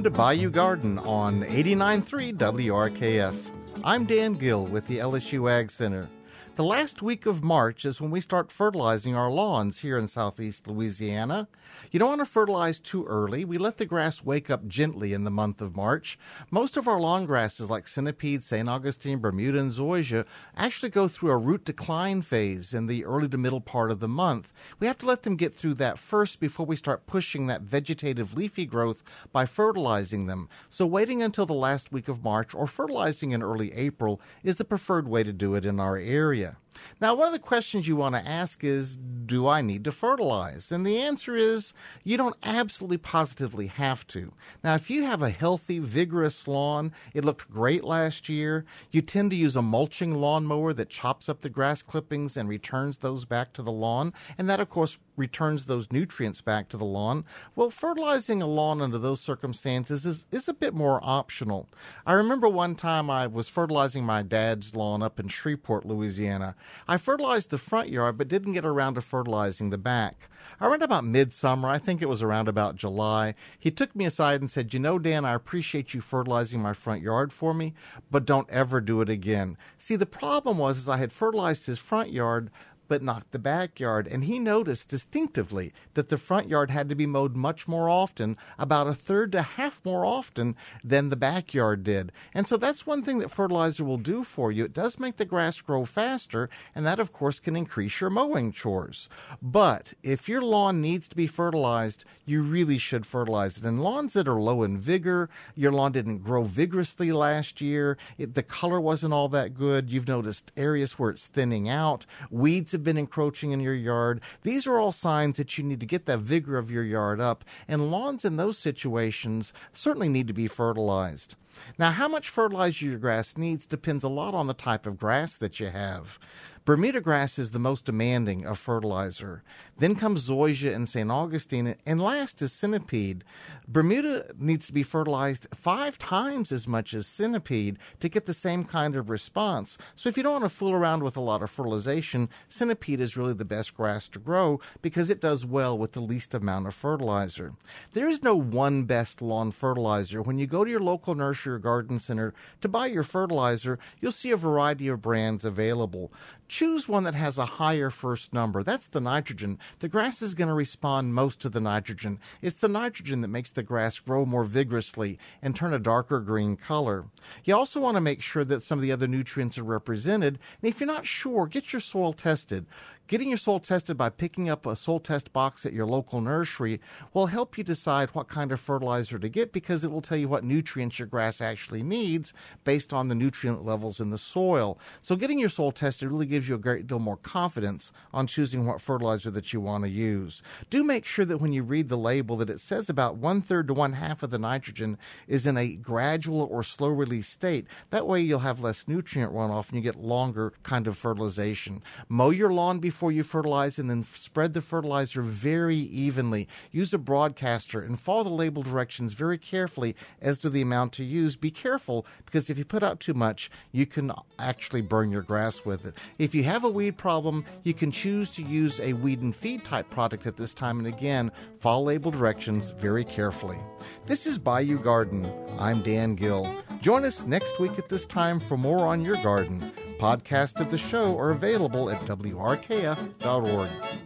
to Bayou Garden on 89.3 WRKF. I'm Dan Gill with the LSU Ag Center. The last week of March is when we start fertilizing our lawns here in southeast Louisiana. You don't want to fertilize too early. We let the grass wake up gently in the month of March. Most of our lawn grasses like centipede, St. Augustine, Bermuda, and zoysia actually go through a root decline phase in the early to middle part of the month. We have to let them get through that first before we start pushing that vegetative leafy growth by fertilizing them. So waiting until the last week of March or fertilizing in early April is the preferred way to do it in our area. Now, one of the questions you want to ask is, do I need to fertilize? And the answer is, you don't absolutely positively have to. Now, if you have a healthy, vigorous lawn, it looked great last year, you tend to use a mulching lawnmower that chops up the grass clippings and returns those back to the lawn, and that, of course, returns those nutrients back to the lawn. Well, fertilizing a lawn under those circumstances is a bit more optional. I remember one time I was fertilizing my dad's lawn up in Shreveport, Louisiana. I fertilized the front yard but didn't get around to fertilizing the back. Around about midsummer, I think it was around about July, he took me aside and said, "You know, Dan, I appreciate you fertilizing my front yard for me, but don't ever do it again." See, the problem was I had fertilized his front yard but not the backyard, and he noticed distinctively that the front yard had to be mowed much more often, about a third to half more often than the backyard did. And so that's one thing that fertilizer will do for you. It does make the grass grow faster, and that, of course, can increase your mowing chores. But if your lawn needs to be fertilized, you really should fertilize it. And lawns that are low in vigor, your lawn didn't grow vigorously last year, the color wasn't all that good, you've noticed areas where it's thinning out, weeds have been encroaching in your yard. These are all signs that you need to get the vigor of your yard up, and lawns in those situations certainly need to be fertilized. Now, how much fertilizer your grass needs depends a lot on the type of grass that you have. Bermuda grass is the most demanding of fertilizer. Then comes zoysia and St. Augustine, and last is centipede. Bermuda needs to be fertilized 5 times as much as centipede to get the same kind of response. So if you don't want to fool around with a lot of fertilization, centipede is really the best grass to grow because it does well with the least amount of fertilizer. There is no one best lawn fertilizer. When you go to your local nursery or garden center to buy your fertilizer, you'll see a variety of brands available. Choose one that has a higher first number. That's the nitrogen. The grass is going to respond most to the nitrogen. It's the nitrogen that makes the grass grow more vigorously and turn a darker green color. You also want to make sure that some of the other nutrients are represented. And if you're not sure, get your soil tested. Getting your soil tested by picking up a soil test box at your local nursery will help you decide what kind of fertilizer to get because it will tell you what nutrients your grass actually needs based on the nutrient levels in the soil. So getting your soil tested really gives you a great deal more confidence on choosing what fertilizer that you want to use. Do make sure that when you read the label that it says about 1/3 to 1/2 of the nitrogen is in a gradual or slow release state. That way you'll have less nutrient runoff and you get longer kind of fertilization. Mow your lawn before you fertilize and then spread the fertilizer very evenly. Use a broadcaster and follow the label directions very carefully as to the amount to use. Be careful because if you put out too much, you can actually burn your grass with it. If you have a weed problem, you can choose to use a weed and feed type product at this time, and again, follow label directions very carefully. This is Bayou Garden. I'm Dan Gill. Join us next week at this time for more on your garden. Podcasts of the show are available at WRKF.org.